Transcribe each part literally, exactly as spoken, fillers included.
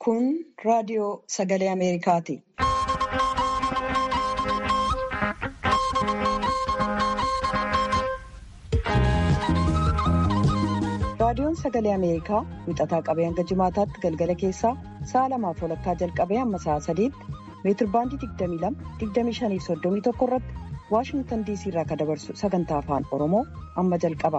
Kun raadiyoo sagalee Ameerikaati. Raadiyoon sagalee Ameerikaa wixataa qabee hanga jimaataatti galgala keessaa sa'a lamaaf walakkaa jalqabee hamma sa'a sadiitti meetir baandii digdamii lama digdamii shanii fi soddomii tokko irratti Waashingtan diisii irraa kan dabarsu sagantaa afaan Oromoo amma jalqaba.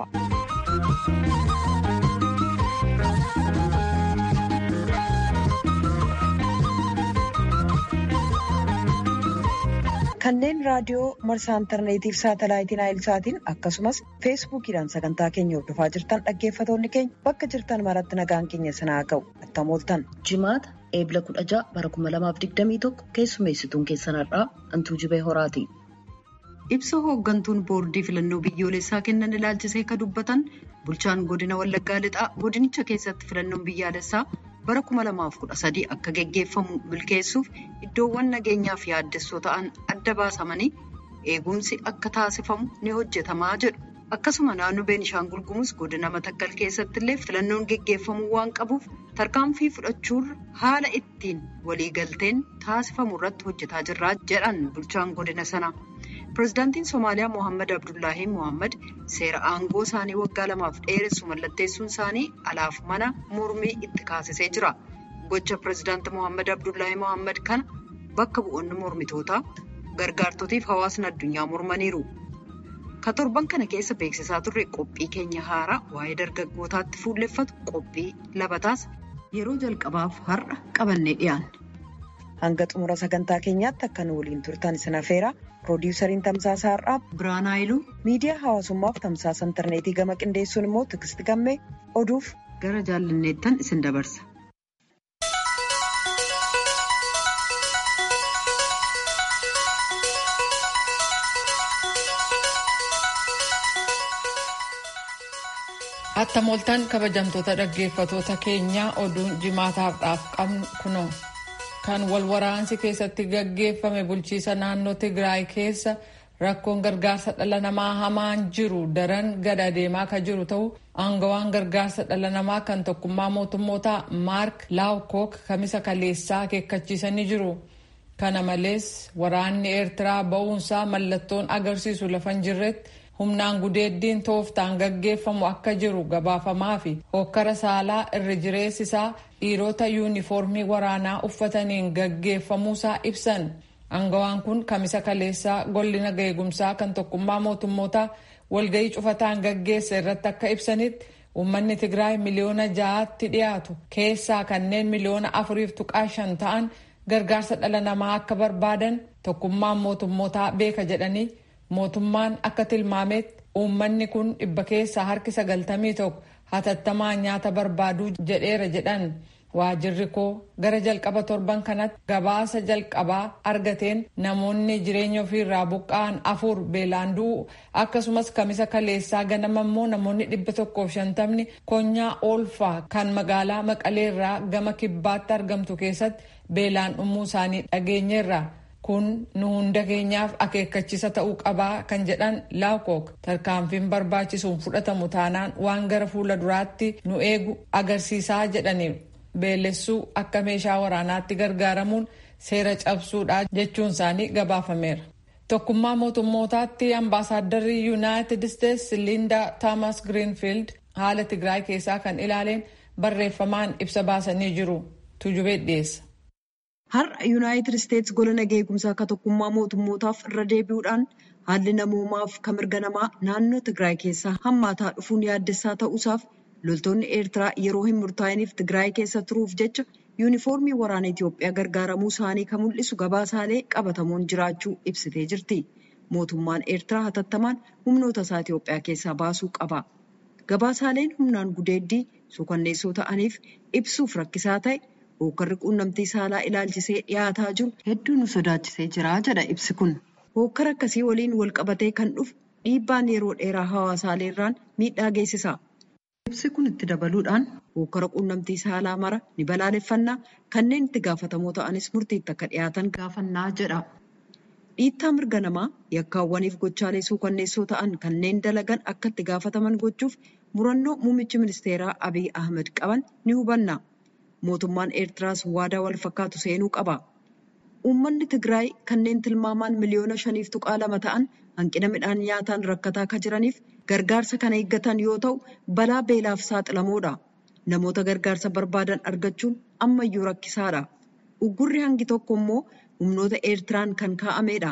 Kanneen raadiyoo marsaa intarneetii fi saatalaayitiin Naayilsaatiin akkasumas feesbuukiidhaan sagantaa keenya hordofaa jirtan dhaggeeffatoonni keenya bakka jirtan maratti nagaan keenya sanaa ga'u attam ooltan. Jimaata eebla kudha ja'a bara kuma lamaaf digdamii tokko keessummeessituun keessanarraa Antuu Jibee Horaati. Ibsa hooggantuun boordii filannoo biyyoolessaa kennan ilaalchisee ka dubbatan bulchaan godina Wallaggaa Lixaa godinicha keessatti filannoon biyyaalessaa bara kuma lamaaf kudha sadii akka geggeeffamu milkeessuuf iddoowwan nageenyaaf yaaddessoo ta'an adda baasamanii eegumsi akka taasifamu ni hojjetamaa jedhu. Akkasuma naannoo Beenishaangul Gumuz godina Matakkal keessatti illee filannoon geggeeffamuu waan qabuuf tarkaanfii fudhachuurra haala ittiin waliigalteen taasifamu irratti hojjetaa jirra jedhan bulchaan godina sana. Pireezidaantiin Somaaliyaa Mohaammed Abdullaahi Mohaammed seera aangoo isaanii waggaa lamaaf dheeressu mallatteessuun isaanii alaaf mana mormii itti kaasisee jira. Gocha pireezidaantii Mohaammed Abdullaahi Mohaammed kana bakka bu'oonni mormitootaa gargaartotiif hawaasni addunyaa mormaniiru. Ka torban kana keessa beeksisaa turre qophii keenya haaraa waa'ee dargaggootaatti fuulleffatu qophii labataas yeroo jalqabaaf har'a qabannee dhiyaanne. Hanga xumura sagantaa keenyaatti akka nu waliin turtan isin affeera. Piroodyusariin Tamsaasaa Har'aa Biraan Haayiluu, miidiyaa hawaasummaaf tamsaasa intarneetii gama qindeessuun immoo Tiksiti Gammee oduuf gara jaallanneettan isin dabarsa. Attam ooltan kabajamtoota dhaggeeffatoota keenyaa oduun jimaataaf qabnu kunoo. Kan wal waraansi keessatti gaggeeffame bulchiisa naannoo Tigraay keessa rakkoon gargaarsa dhala namaa hamaan jiru daran gad adeemaa kan jiru ta'uu aangawaan gargaarsa dhala namaa kan tokkummaa mootummootaa Maark Laawkook kamisa kaleessaa akeekkachiisanii jiru. Kana malees waraanni Eertiraa ba'uunsaa mallattoon agarsiisu lafa hin jirretti humnaan gudeeddiin tooftaan gaggeeffamu akka jiru gabaafamaa fi hokkara saalaa irra jireessisaa dhiirota yuunifoormii waraanaa uffataniin gaggeeffamuusaa ibsan. Aangawaan kun kamisa kaleessaa golli nagaa eegumsaa kan tokkummaa mootummootaa walgahii cufataan gaggeessa irratti akka ibsanitti uummanni Tigraay miliyoona ja'aatti dhiyaatu keessaa kanneen miliyoona afuriif tuqaa shan ta'an gargaarsa dhala namaa akka barbaadan tokkummaan mootummootaa beeka jedhanii mootummaan akka tilmaametti uummanni kun dhibba keessaa harki sagaltamii tokko hatattamaan nyaata barbaaduu jedheera jedhan. Waajirri koo gara jalqaba torban kanatti gabaasa jalqabaa argateen namoonni jireenya ofiirraa buqqa'an afur beelaan du'u akkasumas kamisa kaleessaa ganama immoo namoonni dhibba tokkoof shantamni konyaa oolfaa kan magaalaa Maqaleerraa gama kibbaatti argamtu keessatti beelaan dhumuu isaanii dhageenyeerra. Kun nu hunda keenyaaf akeekkachiisa ta'uu qabaa kan jedhan Laawkook tarkaanfiin barbaachisuun fudhatamu taanaan waan gara fuula duraatti nu eegu agarsiisaa jedhaniiru. Beellessuu akka meeshaa waraanaatti gargaaramuun seera cabsuudha jechuun isaanii gabaafameera. Tokkummaa mootummootaatti ambaasaaddarri Yuunaayitid Isteetsi Liindaa Toomas Giriinfiild haala Tigraay keessaa kan ilaaleen barreeffamaan ibsa baasanii jiru. Tuujubee dhiyeessa. Har'a Yuunaayitid Isteetsi gola nagaa eegumsaa akka tokkummaa mootummootaaf irra deebi'uudhaan haalli namoomaaf kan mirga namaa naannoo Tigraay keessaa hammaataa dhufuun yaaddessaa ta'uusaaf loltoonni Eertiraa yeroo hin murtaa'iniif Tigraay keessa turuuf jecha yuunifoormii waraana Itoophiyaa gargaaramuu isaanii kan mul'isu gabaasaalee qabatamoon jiraachuu ibsitee jirti. Mootummaan Eertiraa hatattamaan humnoota isaa Itoophiyaa keessaa baasuu qaba. Gabaasaaleen humnaan gudeeddii suukanneessoo ta'aniif ibsuuf rakkisaa ta'e hookkarri quunnamtii saalaa ilaalchisee dhiyaataa jiru hedduu nu sodaachisee jira jedha ibsi kun. Hookkara akkasii waliin wal qabatee kan dhufu dhiibbaan yeroo dheeraa hawaasaalee miidhaa geessisa. Ibsi kun itti dabaluudhaan hookkara quunnamtii saalaa mara ni balaaleffannaa kanneen itti gaafatamoo ta'anis murtiitti akka dhiyaatan gaafannaa jedha. Dhiittaa mirga namaa yakkaawwaniif gochaalee suukanneessoo ta'an kanneen dalagan akka itti gaafataman gochuuf murannoo muummichi ministeeraa Abiy Ahmed qaban ni hubanna. mootummaan Eertiraas waadaa wal fakkaatu seenuu qaba. Uummanni Tigraay kanneen tilmaamaan miliyoona shaniif tuqaa lama ta'an hanqina midhaan nyaataan rakkataa akka jiraniif gargaarsa kana eeggatan yoo ta'u balaa beelaaf saaxilamoodha. Namoota gargaarsa barbaadan argachuun ammayyuu rakkisaadha. Uggurri hangi tokko immoo humnoota Eertiraan kan kaa'amedha.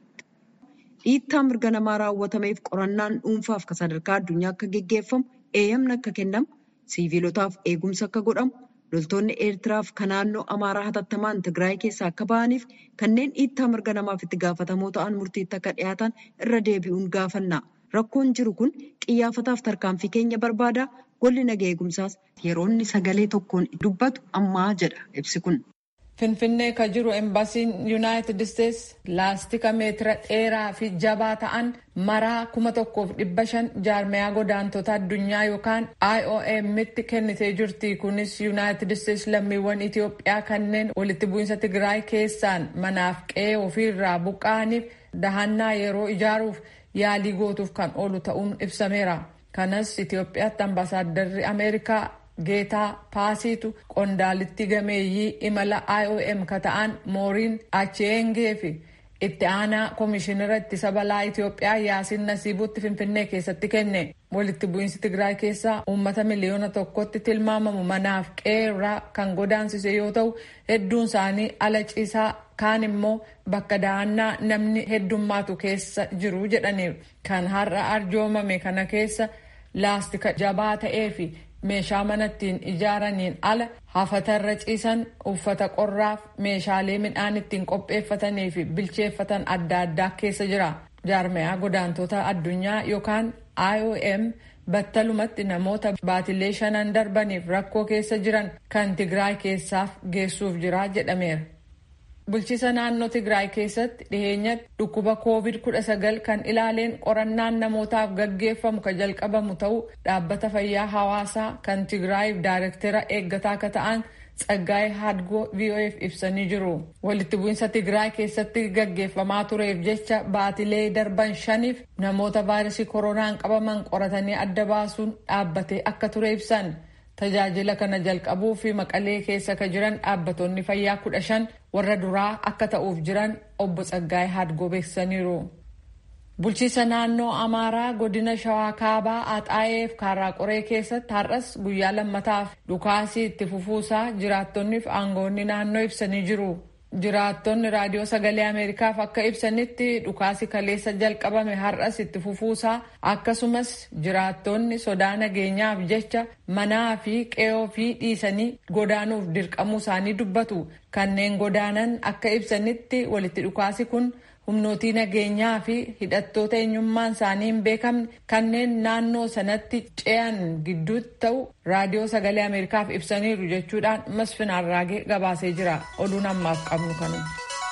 Dhiittaa mirga namaa raawwatameef qorannaan dhuunfaaf ka sadarkaa addunyaa akka geggeeffamu, eeyyamni akka kennamu, siiviilotaaf eegumsa akka godhamu, loltoonni Eertiraaf kan naannoo Amaaraa hatattamaan Tigraay keessaa akka ba'aniif kanneen dhiittaa mirga namaaf itti gaafatamoo ta'an murtiitti akka dhiyaatan irra deebi'uun gaafanna. Rakkoon jiru kun xiyyaafataaf tarkaanfii keenya barbaada. Golli nagaa eegumsaas yeroo inni sagalee tokkoon dubbatu ammaa jedha ibsi kun. Finfinnee ka jiru embaasiin Yuunaayitid Isteetsi laastika meetira dheeraa fi jabaa ta'an maraa kuma tokkoof dhibba shan jaarmayaa godaantota addunyaa yookaan I O M'tti kennitee jirti. Kunis Yuunaayitid Isteetsi lammiiwwan Itoophiyaa kanneen walitti bu'iinsa Tigraay keessaan manaaf qe'ee ofiirraa buqqa'aniif dahannaa yeroo ijaaruuf yaalii gootuuf kan oolu ta'uun ibsameera. Kanas Itoophiyaatti ambaasaaddarri Ameerikaa Geetaa Paasiitu qondaalitti gameeyyii imala I O M ka ta'an Mooriin Acheengee fi itti aanaa koomishinara ittisa balaa Itoophiyaa Yaasiin Nasiibuutti Finfinnee keessatti kenne. Walitti bu'iinsi Tigraay keessaa uummata miliyoona tokkotti tilmaamamu manaaf qe'ee kan godaansise yoo ta'u hedduun isaanii ala ciisaa kaan immoo bakka dahannaa namni heddummaatu keessa jiru jedhaniiru. Kan har'a arjoomame kana keessa laastika jabaa ta'ee fi meeshaa manattiin ijaaraniin ala hafatarra ciisan uffata qorraaf meeshaalee midhaan ittiin qopheeffatanii fi bilcheeffatan adda addaa keessa jira. Jaarmayaa godaantota addunyaa yookaan I O M battalumatti namoota baatilee shanan darbaniif rakkoo keessa jiran kan Tigraay keessaaf geessuuf jira jedhameera. Bulchiisa naannoo Tigraay keessatti dhiheenyatti dhukkuba koovid kudha sagal kan ilaaleen qorannaan namootaaf gaggeeffamu ka jalqabamu ta'uu dhaabbata fayyaa hawaasaa kan Tigraayiif daayirektera eeggataa akka ta'an Tsaggaayee Hadgoo V O F ibsanii jiru. Walitti bu'iinsa Tigraay keessatti gaggeeffamaa tureef jecha baatilee darban shaniif namoota vaayirasii koronaan qabaman qoratanii adda baasuun dhaabbatee akka ture ibsan. Tajaajila kana jalqabuu fi Maqalee keessa ka jiran dhaabbatonni fayyaa kudha shan warra duraa akka ta'uuf jiran obbo Tsaggaayee Hadgoo beeksisaniiru. Bulchiisa naannoo Amaaraa godina Shawaa Kaabaa Axaayeef Kaarraa Qoree keessatti har'as guyyaa lammataaf dhukaasii itti fufuusaa jiraattonniif aangoonni naannoo ibsanii jiru. Jiraattonni raadiyoo sagalee Ameerikaaf akka ibsanitti dhukaasi kaleessa jalqabame har'as itti fufuusaa akkasumas jiraattonni sodaa nageenyaaf jecha manaa fi qe'oo fi dhiisanii godaanuuf dirqamuu isaanii dubbatu. Kanneen godaanan akka ibsanitti walitti dhukaasi kun humnootii nageenyaa fi hidhattoota eenyummaan isaanii hin beekamne kanneen naannoo sanatti ce'an gidduutti ta'u raadiyoo sagalee Ameerikaaf ibsaniiru jechuudhaan Masfin Arraagee gabaasee jira. Oduun ammaaf qabnu kanuma.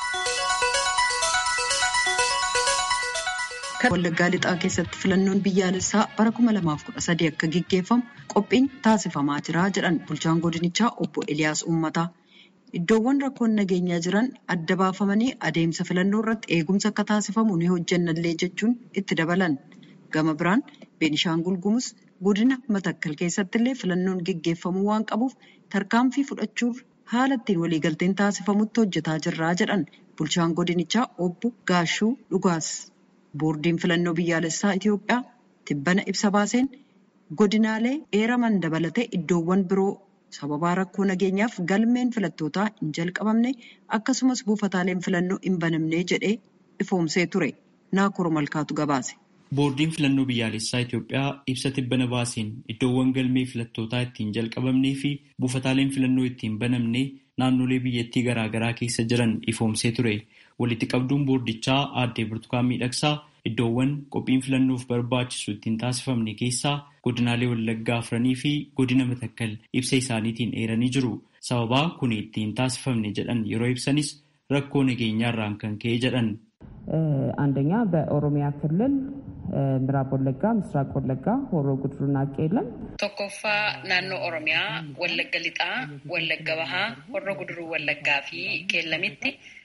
Wallaggaa lixaa keessatti filannoon biyyaalessaa bara kuma lamaaf kudha sadii akka gaggeeffamu qophiin taasifamaa jira jedhan bulchaan godinichaa obbo Eliyaas Uummataa. Iddoowwan rakkoon nageenyaa jiran adda baafamanii adeemsa filannoo irratti eegumsa akka taasifamu ni hojjannallee jechuun itti dabalan. Gama biraan Beenishaangul Gumuz godina Matakkal keessatti illee filannoon gaggeeffamuu waan qabuuf tarkaanfii fudhachuuf haala ittiin waliigalteen taasifamutti hojjetaa jirraa jedhan bulchaan godinichaa obbo Gaashuu Dhugaas. Boordiin filannoo biyyaalessaa Itoophiyaa tibbana ibsa baaseen godinaalee eeraman dabalatee iddoowwan biroo sababaa rakkoo nageenyaaf galmeen filattootaa hin jalqabamne akkasumas buufataaleen filannoo hin banamne jedhee ifoomsee ture. Naakoor Malkaatu gabaase. Boordiin filannoo biyyaalessaa Itoophiyaa ibsa tibbana baaseen iddoowwan galmee filattootaa ittiin jalqabamnee fi buufataaleen filannoo ittiin banamne naannolee biyyattii garaagaraa keessa jiran ifoomsee ture. Walitti qabduun boordichaa aadde Burtukaan Miidhagsaa iddoowwan qophiin filannoof barbaachisu ittiin taasifamne keessaa godinaalee Wallaggaa afranii fi godina Matakkal ibsa isaaniitiin eeranii jiru. Sababaa kun ittiin taasifamne jedhan yeroo ibsanis rakkoo nageenyaarraan kan ka'e jedhan. አንደኛ በኦሮሚያ ክልል ምዕራብ ወለጋ፣ ምስራቅ ወለጋ፣ ሆሮ ጉድሩና ቄለም tokkoffaa naannoo Oromiyaa Wallagga Lixaa, Wallagga Bahaa, Horroo Guduruu Wallaggaa fi Qeellamitti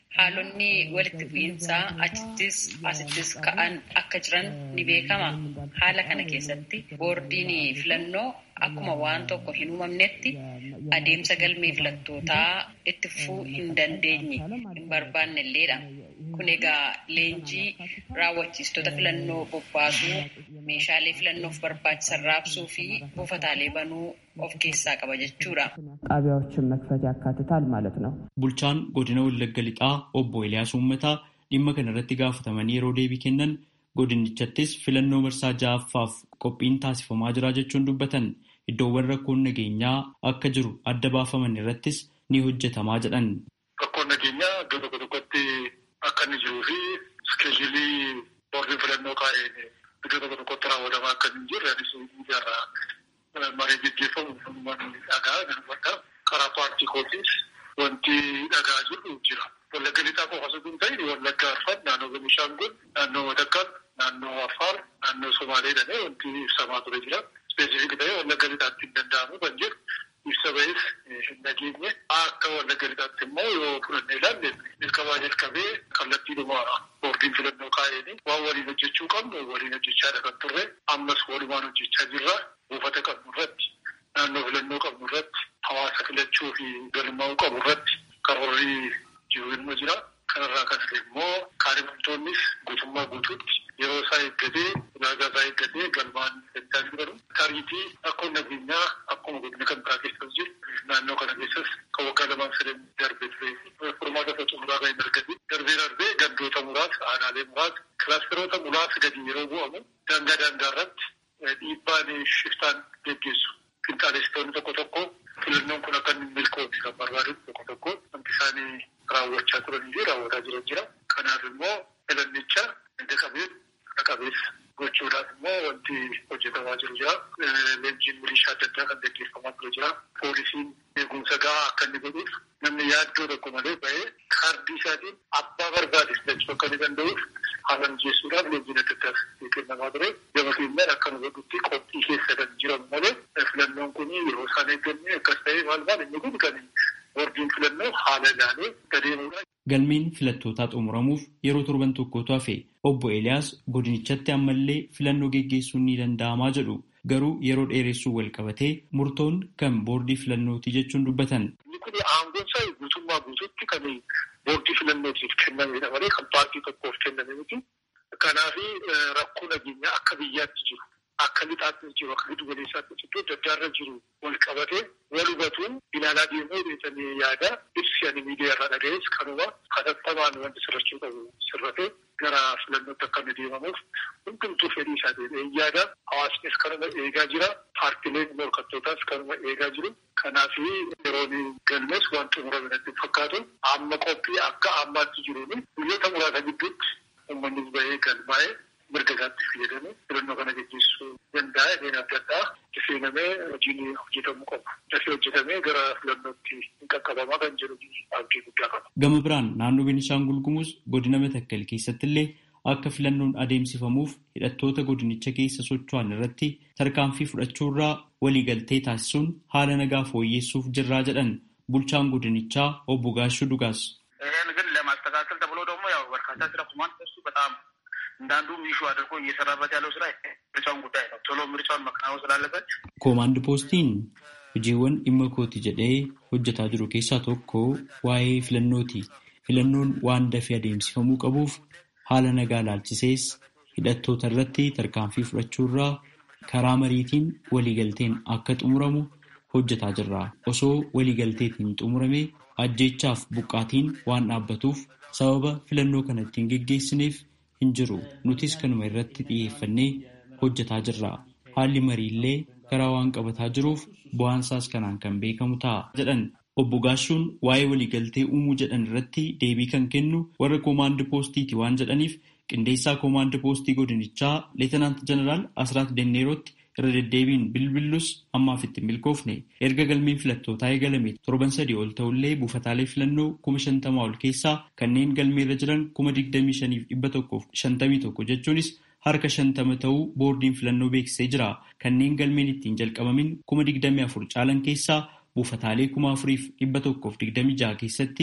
haalonni walitti bu'iinsaa achittis asittis ka'an akka jiran ni beekama. Haala kana keessatti boordiin filannoo akkuma waan tokko hin uumamnetti adeemsa galmee filattootaa itti fufuu hin dandeenye hin barbaanne illeedha. Kun egaa leenjii raawwachiistota filannoo bobbaasuu, meeshaalee filannoof barbaachisan raabsuu fi buufataalee banuu of keessaa qaba jechuudha. ጣቢያዎችን መክፈት ያካትታል ማለት ነው። Bulchaan godina Wallagga Lixaa obbo Eliyaas Uummataa dhimma kana irratti gaafatamanii yeroo deebii kennan godinichaattis filannoo marsaa ja'affaaf qophiin taasifamaa jira jechuun dubbatan. Iddoowwan rakkoon nageenyaa akka jiru adda baafaman irrattis ni hojjetamaa jedhan. Rakkoon nageenyaa iddoo tokko tokkotti akka inni jiruu fi iskeejilii boordiin filannoo kaa'een iddoo tokko tokkotti raawwatamaa akka hin jirre anis miidiyaarraa marii gaggeeffamu dhagaa garbadha. Karaa paartii kootiis wanti dhagaa jiru jira. Wallagga Lixaa qofa osoo hin ta'in Wallagga Arfan, naannoo Benishaangul, naannoo Matakkal, naannoo Affaar, naannoo Somaaleedhaan wanti ibsamaa ture jira. Ispeesifiik ta'ee Wallagga Lixaatti hin danda'amu kan jedhu ibsa ba'eef hin dhageenye. Akka Wallagga Lixaatti immoo yoo fudhannee ilaalle jalqabaa jalqabee kallattiidhuma boordiin filannoo kaa'een waan waliin hojjechuu qabnu waliin hojjechaadha kan turre. Ammas walumaan hojjechaa jirra. Buufata qabnu irratti, naannoo filannoo qabnu irratti, hawaasa filachuu fi galmaa'uu qabu irratti karoorri jiru immoo jira. Kanarraa kan hafe immoo kaadhimamtoonnis guutummaa guutuutti yeroo isaa eeggatee, ulaagaa isaa eeggatee galmaan fudhachaa jiru. Tariitii akkuma nageenyaa akkuma godina kan biraa keessas jiru naannoo kana keessas kan waggaa lamaan sadeen darbee ture. Furmaata isa xumuraa kan hin argatin darbee darbee gandoota muraasa, aanaalee muraasa, kilaasteroota muraasa gadi yeroo bu'amu daangaa daangaa irratti dhiibbaan shiftaan geggeessu. Qinxaalessitoonni tokko tokko filannoon kun akka inni milkoofne kan barbaadan tokko tokko wanti isaanii raawwachaa turanii fi raawwataa jiran jira. Kanaaf immoo filannicha edda qabeen qabeessa gochuudhaaf immoo wanti hojjetamaa jiru jira. Leenjiin milishaa adda addaa kan gaggeeffamaa jiru jira. Poolisiin eegumsa gahaa akka inni godhuuf namni yaaddoo tokko malee ba'ee kaardii isaatiin abbaa barbaade filachuu akka inni danda'uuf haala mijeessuudhaaf leenjiin adda addaas kennamaa ture. Gama keenyaan akka nu godhutti qophii keessa kan jiran malee filannoon kun yeroo isaan eegganne akkas ta'ee maal maal inni kun kan boordiin filannoo haala ilaalee gadeemuudha. Galmeen filattootaa xumuramuuf yeroo torban tokkotu hafe obbo Eliyaas godinichatti ammallee filannoo geggeessuun ni danda'amaa jedhu. Garuu yeroo dheeressuu wal qabatee murtoon kan boordii filannooti jechuun dubbatan. Inni kun aangoon isaa guutummaa guutuutti kan boordii filannootiif kennamedha malee kan paartii tokkoof kenname miti. Kanaaf rakkoo nageenyaa akka biyyaatti jiru, akka lixaatti jiru, akka giddu galeessaatti jiru, daddaarra jiru wal qabatee wal hubatuun ilaalaa deemuu deetanii yaada ibsi ani miidiyaarraa dhaga'es kanuma hatattamaan wanti sirrachuu qabu sirratee gara filannootti akka inni deemamuuf hundumtuu fedhii isaa ta'ee yaada. Hawaasnis kanuma eegaa jira. Paartileen morkattootaas kanuma eegaa jiru. Kanaaf yeroon galmees waan xumurame natti fakkaatu amma qophii akka ammaatti jiruun biyyoota muraasa gidduutti uummannis bahee galmaa'ee mirga isaatti fayyadamee filannoo kana gaggeessuu danda'a. Edeen adda addaa itti seenamee hojiin hojjetamuu qaba. Dafee hojjetamee gara filannootti hin qaqqabamaa kan jedhu abdii guddaa qaba. Gama biraan naannoo Beenishaangul Gumuz godina Matakkal keessatti illee akka filannoon adeemsifamuuf hidhattoota godinicha keessa socho'an irratti tarkaanfii fudhachuurraa waliigaltee taasisuun haala nagaa fooyyeessuuf jirraa jedhan bulchaan godinichaa obbo Gaashuu Dugaas. ግን ለማስተካከል ተብሎ ደግሞ ያው በርካታ ስራ ቁማን እሱ በጣም እንዳንዱ ሚሹ አድርጎ እየሰራበት ያለው ስራ ምርጫውን ጉዳይ ነው። ቶሎ ምርጫውን መከናወን ስላለበት ኮማንድ ፖስtiin hojiiwwan dhimma kooti jedhee hojjetaa jiru keessaa tokko waa'ee filannooti. Filannoon waan dafee adeemsifamuu qabuuf haala nagaa laalchisees hidhattoota irratti tarkaanfii fudhachuurraa karaa mariitiin waliigalteen akka xumuramu hojjetaa jirra. Osoo waliigalteetiin xumurame ajjeechaaf buqqaatiin waan dhaabbatuuf sababa filannoo kana ittiin geggeessineef hin jiru. Nutis kanuma irratti xiyyeeffannee hojjetaa jirra. Haalli mariillee karaa waan qabataa jiruuf bu'aansaas kanaan kan beekamu ta'a jedhan. Obbo Gaashuun waa'ee waliigaltee uumuu jedhan irratti deebii kan kennu warra koomaand poostiiti waan jedhaniif qindeessaa koomaand poostii godinichaa Leetanaant Jeneraal Asraat Denneerootti irra deddeebiin bilbillus ammaaf itti milkoofne. Erga galmeen filattootaa eegalame torban sadii ol ta'ullee buufataalee filannoo kuma shantamaa ol keessaa kanneen galmeerra jiran kuma digdamii shaniif dhibba tokkoof shantamii tokko jechuunis harka shantama ta'uu boordiin filannoo beeksisee jira. Kanneen galmeen ittiin jalqabamin kuma digdamii afur caalan keessaa buufataalee kuma afuriif dhibba tokkoof digdamii jaha keessatti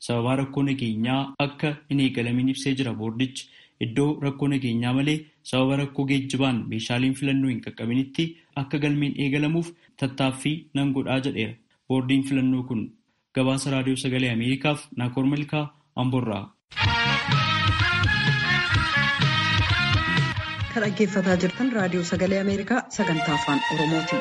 sababaa rakkoo nageenyaa akka hin eegalamin ibsee jira. Boordichi iddoo rakkoo nageenyaa malee sababa rakkoo geejjibaan meeshaaleen filannoo hin qaqqabinitti akka galmeen eegalamuuf tattaaffii nan godhaa jedheera. Boordiin filannoo kun gabaasa raadiyoo sagalee Ameerikaaf Naakoor Malkaa Amboorraa. Kan dhaggeeffataa jirtan raadiyoo sagalee Ameerikaa sagantaa afaan Oromooti.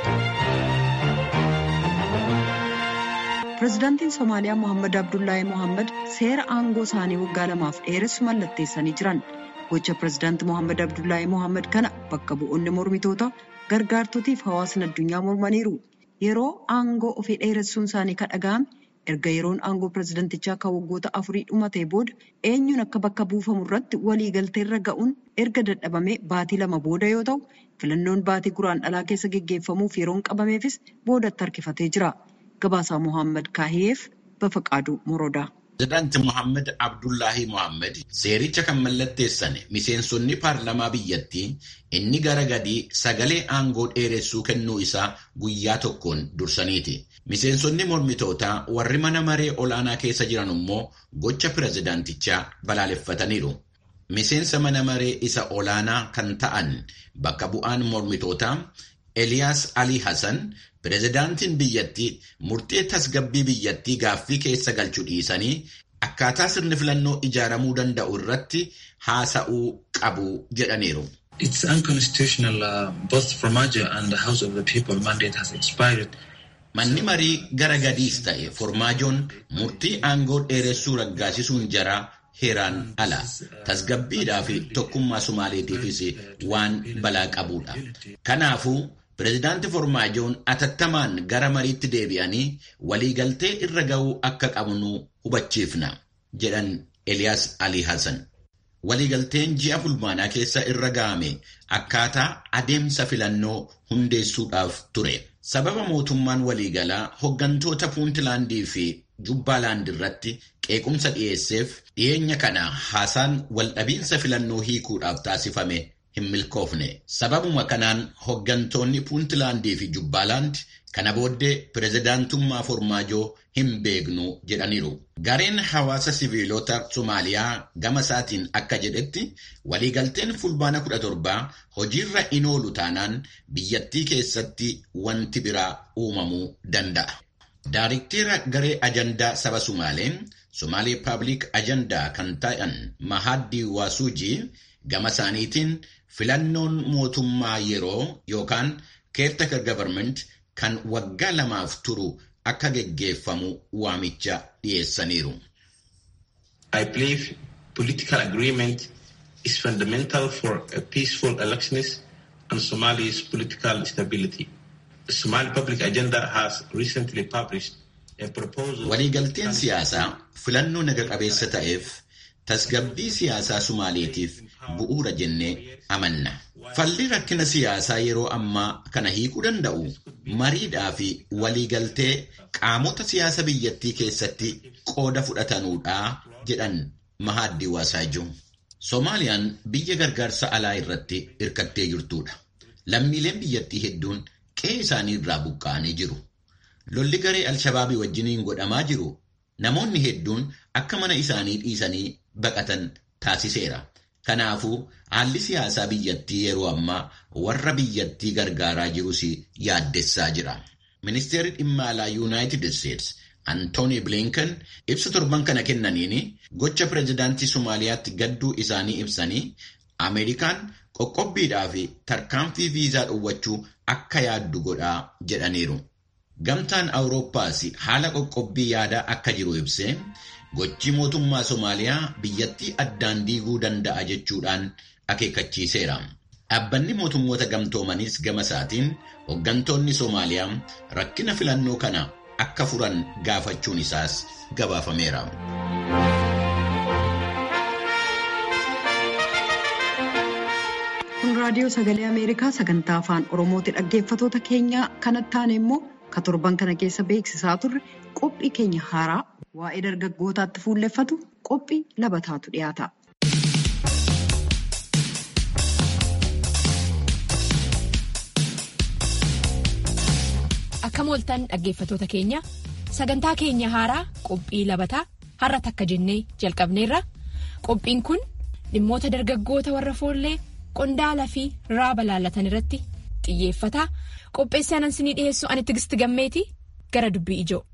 Pireezidaantiin Somaaliyaa Mohaammed Abdullaahi Mohaammed seera aangoo isaanii waggaa lamaaf dheeressu mallatteessanii jiran. Gocha pireezidaantii Mohaammed Abdullaahi Mohaammed kana bakka bu'oonni mormitoota gargaartotiif hawaasni addunyaa mormaniiru. Yeroo aangoo ofii dheeressuun isaanii kan dhaga'ame erga yeroon aangoo pireezidantichaa kan waggoota afurii dhumatee booda eenyuun akka bakka buufamu irratti waliigalteerra ga'uun erga dadhabamee baatii lama booda yoo ta'u, filannoon baatii guraandhalaa keessa geggeeffamuuf yeroon qabameefis boodatti harkifatee jira. Gabaasaa Mohaammed Kaahiyeef Bafaqaaduu Morodaa. Pireezidaanti Mohaammed Abdullaahi Mohaammed seericha kan mallatteessan miseensonni paarlamaa biyyattii inni gara gadii sagalee aangoo dheeressuu kennuu isaa guyyaa tokkoon dursaniiti. Miseensonni mormitootaa warri mana maree olaanaa keessa jiran immoo gocha pireezidaantichaa balaaleffataniiru. Miseensa mana maree isa olaanaa kan ta'an bakka bu'aan mormitootaa Eliyaas Alii Hassan pireezidaantiin biyyattii murtee tasgabbii biyyattii gaaffii keessa galchuu dhiisanii akkaataa sirni filannoo ijaaramuu danda'u irratti haasa'uu qabu jedhaniiru. It's unconstitutional. Uh, both Formaggio and the House of the People mandate has expired. Manni marii gara gadiis ta'e Formaajoon murtii aangoo dheeressuu raggaasisuun jaraa heeraan ala tasgabbiidhaa fi tokkummaa Somaaleetiifis waan balaa qabudha. Kanaafuu pireezidaanti Formaajoon atattamaan gara mariitti deebi'anii waliigaltee irra ga'uu akka qabnu hubachiifna jedhan Eliyaas Alii Hassan. Waliigalteen ji'a fulbaanaa keessa irra ga'ame akkaataa adeemsa filannoo hundeessuudhaaf ture. Sababa mootummaan waliigalaa hoggantoota Puuntlaandii fi Jubbaalaand irratti qeequmsa dhiyeesseef dhiyeenya kana haasaan waldhabiinsa filannoo hiikuudhaaf taasifame hin milkoofne. Sababuma kanaan hoggantoonni Puuntlaandii fi Jubbaalaand kana booddee pireezidaantummaa Formaajoo hin beeknu jedhaniiru. Gareen hawaasa siviilota Somaaliyaa gama isaatiin akka jedhetti waliigalteen fulbaana kudha torbaa hojiirra in oolu taanaan biyyattii keessatti wanti biraa uumamuu danda'a. Daariktera garee ajandaa saba Sumaaleen Somaalee Pabliik ajandaa kan ta'an Mahaddi Waasuujii gama isaaniitiin filannoon mootummaa yeroo yookaan caretaker government kan waggaa lamaaf turu akka geggeeffamu waamicha dhiyeessaniiru. I believe political agreement is fundamental for a peaceful elections and Somalia's political stability. The Somali Public Agenda has recently published a proposal. Waliigalteen siyaasaa filannoo naga qabeessa ta'eef tasgabbii siyaasaa Somaaleetiif bu'uura jennee amanna. Falli rakkina siyaasaa yeroo ammaa kana hiikuu danda'u mariidhaa fi waliigaltee qaamota siyaasa biyyattii keessatti qooda fudhatanuudha jedhan Mahaddi Waasuujii. Somaaliyaan biyya gargaarsa alaa irratti hirkattee jirtudha. Lammiileen biyyattii hedduun qe'ee isaanii irraa buqqa'anii jiru. Lolli garee Alshabaabii wajjiniin godhamaa jiru namoonni hedduun akka mana isaanii dhiisanii baqatan taasiseera. Kanaafuu haalli siyaasaa biyyattii yeroo ammaa warra biyyattii gargaaraa jirus yaaddessaa jira. Ministeerri dhimma alaa Yuunaayitid Isteetsi Antooni Blinken ibsa torban kana kennaniin gocha pireezidaantii Somaaliyaatti gadduu isaanii ibsanii Ameerikaan qoqqobbiidhaa fi tarkaanfii viizaa dhowwachuu akka yaaddu godhaa jedhaniiru. Gamtaan Awurooppaas haala qoqqobbii yaadaa akka jiru ibsee gochi mootummaa Somaaliyaa biyyattii addaan diiguu danda'a jechuudhaan akeekkachiiseera. Dhaabbanni mootummoota gamtoomaniis gama isaatiin hoggantoonni Somaaliyaa rakkina filannoo kana akka furan gaafachuun isaas gabaafameera. Kun raadiyoo sagalee Ameerikaa sagantaa afaan Oromooti. Dhaggeeffatoota keenya kanatti aane immoo ka torban kana keessa beeksisaa turre qophii keenya haaraa waa'ee dargaggootaatti fuulleffatu qophii labataatu dhiyaata. Akkam ooltan dhaggeeffatoota keenya sagantaa keenya haaraa qophii labataa har'a takka jennee jalqabneerra. Qophiin kun dhimmoota dargaggoota warra foollee qondaalaa fi raaba laallatan irratti xiyyeeffata. Qopheessaan anan isinii dhiyeessu ani Tigisti Gammeeti gara dubbii ijoo.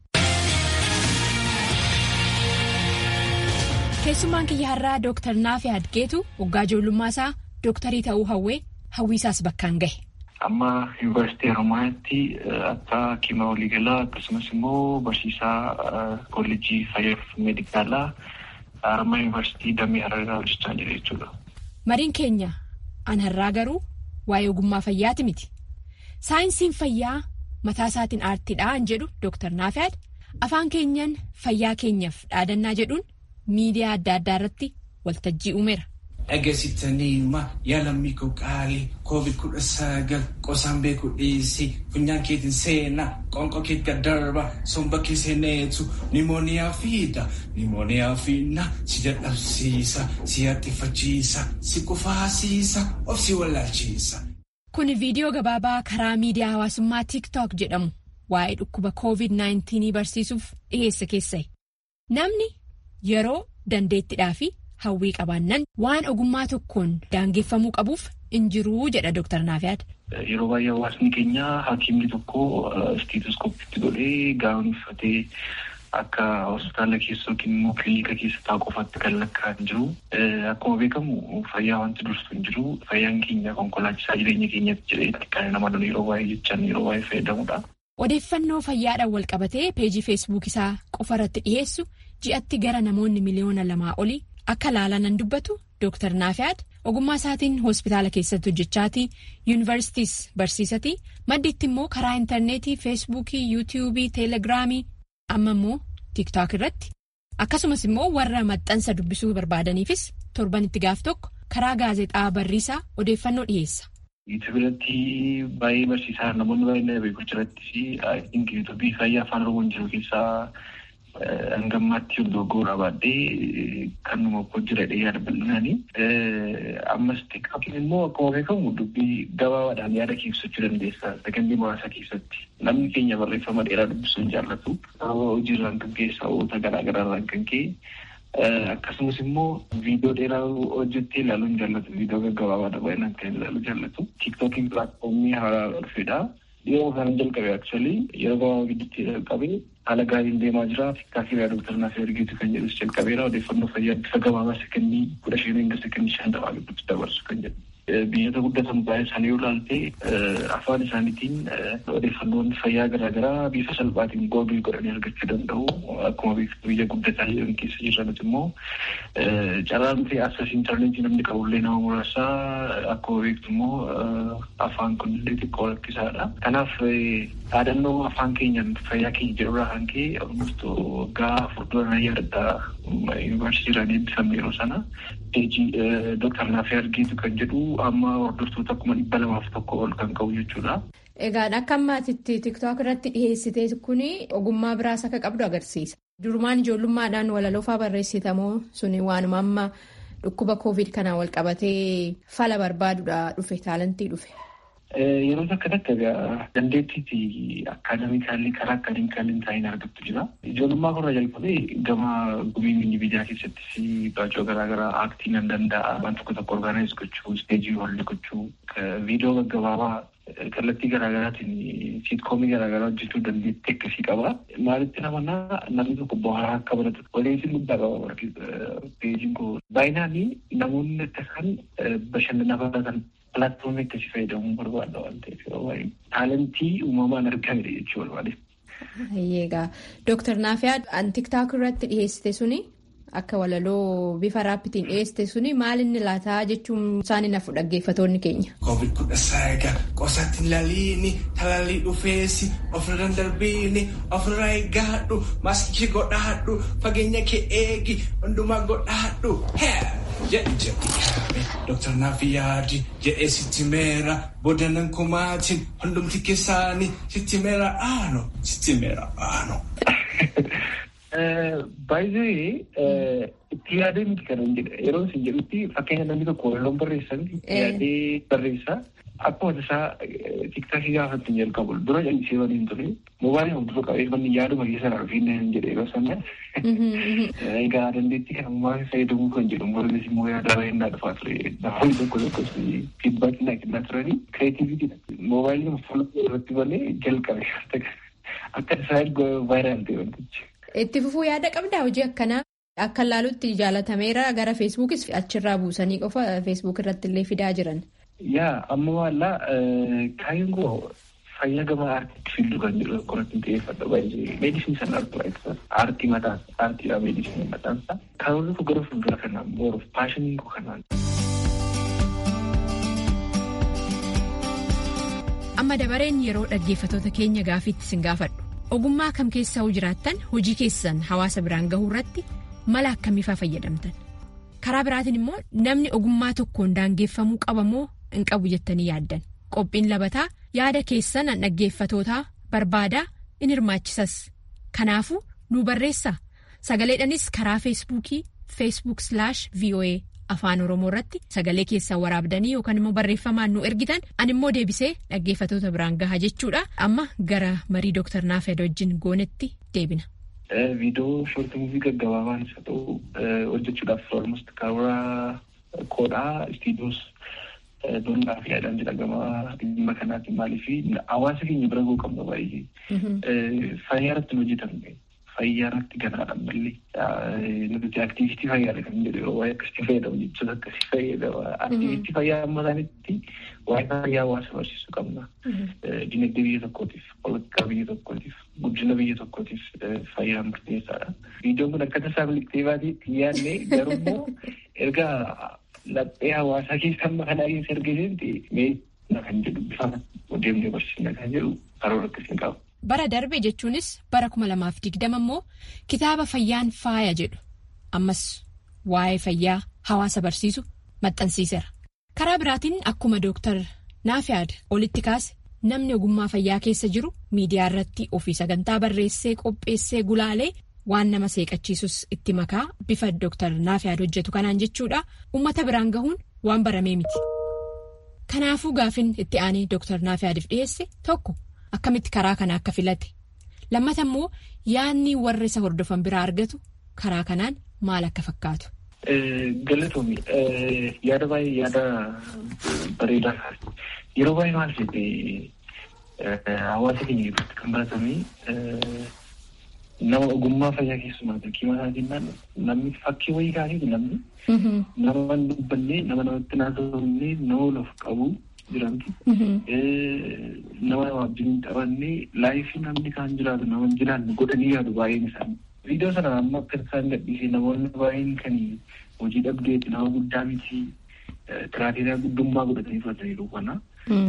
Keessummaan kiyya har'aa Dooktar Naafii Adgeetu waggaa ijoollummaa isaa dooktarii ta'uu hawwee hawwiisaas bakkaan gahe. Amma yuunivarsiitii Haromaayaatti akka hakiima waliigalaa akkasumas immoo barsiisaa kolleejjii fayyaa meedikaalaa Haromaayaa yuunivarsiitii Damee Hararaa hojjechaa jira jechuudha. Mariin keenya an har'aa garuu waa'ee ogummaa fayyaati miti. Saayinsiin fayyaa mataa isaatiin aartiidhaan jedhu Dooktar Naafii afaan keenyan fayyaa keenyaaf dhaadannaa jedhuun miidiyaa adda addaa irratti waltajjii uumeera. Agarsiisaniima yaalammii qaalii koovid kudha sagal qosaan beeku dhiisii funyaan keetiin seenaa qonqoo keetti darba somba kee seeneetu nimooniyaa fiida nimooniyaa fiina si dadhabsiisa si hattifachiisa si kufaasiisa of si wallaalchiisa. Kun viidiyoo gabaabaa karaa miidiyaa hawaasummaa TikTok jedhamu waa'ee dhukkuba koovid sagal barsiisuuf dhiyeesse keessa'e. Namni yeroo dandeettiidhaa fi hawwii qabaannan waan ogummaa tokkoon daangeffamuu qabuuf hin jiruu jedha Dooktar Naafii. Yeroo baay'ee hawaasni keenya hakiimni tokko isteetoskooppiitti godhee gaa'on uffatee akka hospitaala keessa yookiin immoo kilinika keessa taa'u qofaatti kan lakkaa'an jiru. Akkuma beekamu fayyaa wanti dursu hin jiru. Fayyaan keenya konkolaachisaa jireenya keenyatti jedhee kan nama lolu yeroo baay'ee jechaan yeroo baay'ee fayyadamudha. Odeeffannoo fayyaadhaan wal qabatee peejii feesbuuk isaa qofa irratti dhiyeessu ji'atti gara namoonni miliyoona lamaa olii akka laalanan dubbatu Dooktar Naafii ogummaa isaatiin hospitaala keessatti hojjechaatii yuunivarsiitiis barsiisatii maddiitti immoo karaa intarneetii feesbuukii yuutiyuubii teelegiraamii amma immoo tiiktook irratti akkasumas immoo warra maxxansa dubbisuu barbaadaniifis torbanitti gaaf tokko karaa gaazexaa barriisaa odeeffannoo dhiyeessa. Yuutuubiirratti baay'ee barsiisaa namoonni baay'een beeku jiratti yuutuubii fayyaa afaan oromoon jiru keessaa hangammaatti dogoggora baadhee kan nama hojjetee yaada bal'inaanii. Ammas tiktookiin immoo akkuma beekamu dubbii gabaabaadhaan yaada keessachuu dandeessa. Sakandii muraasa keessatti namni keenya barreeffama dheeraa dubbisuu hin jaallatu. Hojiirraan kan keessaa oota garaa garaarraan kan ka'e. Akkasumas immoo viidiyoo dheeraa hojjettee ilaaluu hin jaallatu. Viidiyoo gaggabaabaa baay'inaan kan ilaaluu jaallatu. Tiktookiin pilaatfoomii haaraa dhufedha. Yeroo kana jalqabe actually yeroo gabaabaa gidduutti jalqabe haala gaariin deemaa jira. Tiktookiin yaa Dooktar Naafii Adgeetu kan jedhus jalqabeera. Odeeffannoo fayyaa bifa gabaabaa sekondii kudha shanii hanga sekondii shantamaa gidduutti dabarsu kan jedhu. Biyyoota guddatan baay'ee isaanii yoo ilaalte afaan isaaniitiin odeeffannoon fayyaa garaagaraa bifa salphaatiin googil godhanii argachuu danda'u. Akkuma beektu biyya guddataa jiran keessa jiranis immoo carraan fi access intarneetii namni qabullee nama muraasaa akkuma beektu immoo afaan kunillee xiqqoo rakkisaadha. Kanaaf dhaadannoo afaan keenyaan fayyaa keenya jedhurraa kan ka'e almost waggaa furdura yaadadhaa yuunivarsiitiirraan eebbifame yeroo sana peejii Dooktar Naafii Adgeetu kan jedhu amma hordoftoota kuma dhibba lamaaf tokko ol kan qabu jechuudha. Egaan akka ammaatitti tiktook irratti dhiyeessitee kuni ogummaa biraas akka qabdu agarsiisa. Durumaan ijoollummaadhaan walaloofaa barreessitamoo suni waanuma amma dhukkuba koovid kanaan wal qabatee fala barbaaduudha dhufe taalantii dhufe. Yeroo takka takka dandeettii akaadamikaalii karaa akaadamikaalii taa'in argattu jira. Ijoollummaa korra jalqabee gama gumii miidiyaa keessattis baacoo garaagaraa aaktii nan danda'a. Waan tokko tokko orgaanaayis gochuu, isteejii walii gochuu, viidiyoo gaggabaabaa kallattii garaagaraatiin siitkoomii garaagaraa hojjechuu dandeettii akkasii qaba. Maalitti namanaa namni tokko bohaaraa akka baratu waliin guddaa qaba. Peejiin koo baay'inaan namoonni akka isaan bashannanaaf kan pilaatfoomii akkasii fayyadamuu barbaada waan ta'eef yeroo baay'ee taalentii uumamaan argamedha jechuu barbaade. Egaa Dooktar Naafii an tiktook irratti dhiyeessite suni akka walaloo bifa raappitiin dhiyeessite suni maal inni laataa jechuun isaanii nafu dhaggeeffatoonni keenya. Koovid kudha sagal qosatti hin laliini talaalii dhufeessi ofirra darbiini ofirra eeggadhu maaskii godhadhu fageenya kee eegi hundumaa godhadhu. Jedhe Dooktar Naafii jedhee sitti meera boodanan kumaatiin hundumti keessaanii sitti meera aano sitti meera aano. Baay'ee itti itti yaadee miti kanan jedhe yeroo isin jedhutti fakkeenya namni tokko waloon barreessan yaadee barreessaa akkuma isaa tiktaakii gaafatti hin jalqabu dura jallisee waliin ture moobaayilii hordofuu qabee manni yaaduma keessa na dhufiin hin jedhe yeroo sana egaa dandeettii kana moobaayilii fayyadamuu kan jedhu morris immoo yaada baay'inaa dhufaa ture namoonni tokko tokkos fiidbaakii naa kennaa turanii kireetiivitiidha moobaayilii fuula irratti malee jalqabe akka isaa vaayiraal ta'e wantichi. Itti fufuu yaada qabdaa hojii akkanaa akka laalutti jaalatameera gara feesbuukis achirraa buusanii qofa feesbuuk irratti illee fidaa jiran. Yaa amma maallaa kaayyoon koo fayyaa gama aartiitti fiduu kan jedhu qoratti xiyyeeffadha baay'ee meedisinii sana argaa aartii mataan aartiidha meedisinii mataan isaa kaayyoon koo gara fuuldura kanaan mooruuf paashinii koo kanaan. Amma dabareen yeroo dhaggeeffatoota keenya gaafiitti sin gaafadhu ogummaa kam keessa hoo jiraattan hojii keessan hawaasa biraan gahuu irratti mala akkamiifaa fayyadamtan karaa biraatiin immoo namni ogummaa tokkoon daangeffamuu qabamoo hin qabu jettanii yaaddan qophiin labataa yaada keessan dhaggeeffatootaa barbaadaa in hirmaachisas kanaafuu nu barreessaa sagaleedhanis karaa feesbuukii feesbuuk slaash voa afaan oromoo irratti sagalee keessan waraabdanii yookaan immoo barreeffamaan nu ergitan ani immoo deebisee dhaggeeffatoota biraan gaha jechuudha amma gara marii dooktar Naafeed wajjin goonetti deebina. Viidiyoo shoortii muuvii gaggabaabaan isa ta'u hojjechuudhaaf olmost kaawuraa koodhaa istiidiyoos dolaa fi yaadaan jedhama dhimma kanaatiin maaliif hawaasa keenya bira ga'uu qabna baay'ee fayyaa irratti nu hojjetamne fayyaa irratti ganaadhaan mallee nuti aktiivistii fayyaadha kan jedhu yeroo waa'ee akkasii fayyadamu jechuun akkasii fayyadama aktiivistii fayyaa amma isaanitti waa'ee fayyaa hawaasa barsiisuu qabna dinagdee biyya tokkootiif politikaa biyya tokkootiif guddina biyya tokkootiif fayyaa murteessaadha. Viidiyoon kun akka tasaa miliqtee baatiitti yaadne garuu erga laphee hawaasaa keessa amma kanaa keessa ergesetti mee kan jedhu bifa deemnee barsiisna kan jedhu karoora akkasiin qabu. Bara darbe jechuunis bara kuma lamaaf digdama immoo kitaaba fayyaan faaya jedhu ammas waa'ee fayyaa hawaasa barsiisu maxxansiiseera. Karaa biraatiin akkuma dooktar Naafeed olitti kaase namni ogummaa fayyaa keessa jiru miidiyaa irratti ofii sagantaa barreessee qopheessee gulaalee waan nama seeqachiisus itti makaa bifa dooktar Naafeed hojjetu kanaan jechuudha uummata biraan gahuun waan baramee miti. Kanaafuu gaafin itti aanee dooktar Naafeediif dhiyeesse tokko. Akkamitti karaa kana akka filate lammata immoo yaadni warra isa hordofan biraa argatu karaa kanaan maal akka fakkaatu. Galatoomi yaada baay'ee yaada bareedaa yeroo baay'ee maal jedhee hawaasa keenya irratti kan baratame nama ogummaa fayyaa keessumaa fakkii mataatiin namni fakkii wayii kaasee namni nama dubbannee nama namatti naasofnee nama waliif qabu. Jiranti nama wajjin taphannee laayifii namni kaan jiraatu nama jiraanne godhanii yaadu baay'een isaanii. Viidiyoo sana amma akka isaan gadhiisee namoonni baay'een kan hojii dhabdeeti nama guddaa miti tiraateeraa guddummaa godhatanii fudhataniiru kana.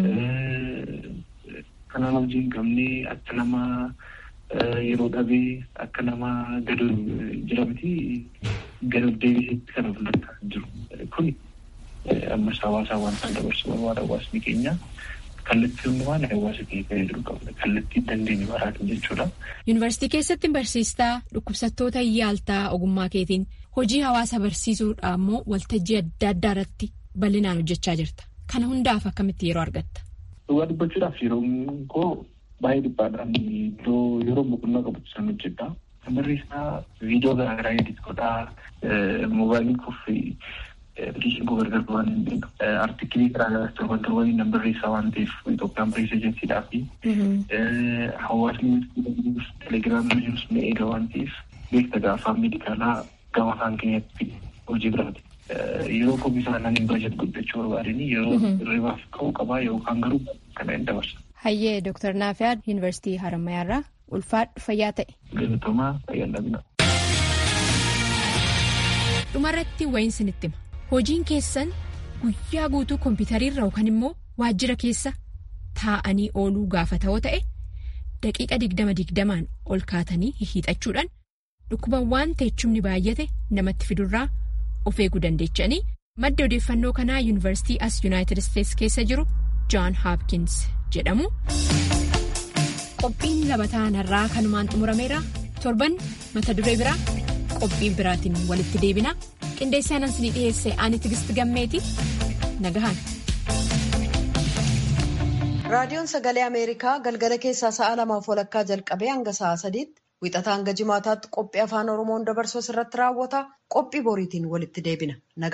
Kana hojii hin qabne akka nama yeroo dhabee akka nama gad jiramti gad deebiseetti kan of lakkaa jiru kuni. Ammas hawaasaa wanta dabarsuu barbaada hawaasni keenya kallattii waan hawaasa keenya fayyaduu qabna kallattii dandeenye baraatan jechuudha. Yuunivarsiitii keessatti barsiistaa dhukkubsattoota yaaltaa ogummaa keetiin hojii hawaasa barsiisuudhaan immoo waltajjii adda addaa irratti bal'inaan hojjechaa jirta. Kana hundaaf akkamitti yeroo argatta? Dhugaa dubbachuudhaaf yeroo koo baay'ee dhiphaadhaan iddoo yeroo boqonnaa qabutti san hojjedha. Barreessaa viidiyoo garaagaraa edit godhaa moobaayilii kuffii. Bilishin koo gargar waan hin beeku. Artikilii garaagaraa torban torbanii nan barreessaa waan ta'eef Itoophiyaan Pirees Ejensiidhaa fi hawaasni telegiraamii jirus ni eega waan ta'eef beekta gaafaan meedikaalaa gama afaan keenyatti hojii biraati. Yeroo koo bishaan hin bajet guddachuu barbaadanii yeroo hirribaaf ka'uu qabaa yookaan garuu kana hin dabarsa. Hayyee Dooktar Naafeed Yuunivarsiitii Harammayaarraa ulfaadhu fayyaa ta'e. Galatoomaa fayyaa dhabina. Dhumarratti wayiin sinitti hima. Hojiin keessan guyyaa guutuu kompiitariirra yookaan immoo waajjira keessa taa'anii ooluu gaafa ta'oo ta'e daqiiqa digdama digdamaan ol kaatanii hiixachuudhaan dhukkubawwan teechumni baay'ate namatti fidurraa of eeguu dandeechanii madda odeeffannoo kanaa yuunivarsiitii as yuunaayitid isteetsi keessa jiru John Hopkins jedhamu. Qophiin labataa narraa kanumaan xumurameera torban mata duree biraa qophii biraatiin walitti deebina. Qindeessaan ansinii dhiyeesse ani Tigisti Gammeeti. Nagahan. Raadiyoon Sagalee Ameerikaa galgala keessaa sa'a lamaaf walakkaa jalqabee hanga sa'a sadiitti wixataa hanga jimaataatti qophii afaan Oromoon dabarsu irratti raawwata. Qophii boriitiin walitti deebina.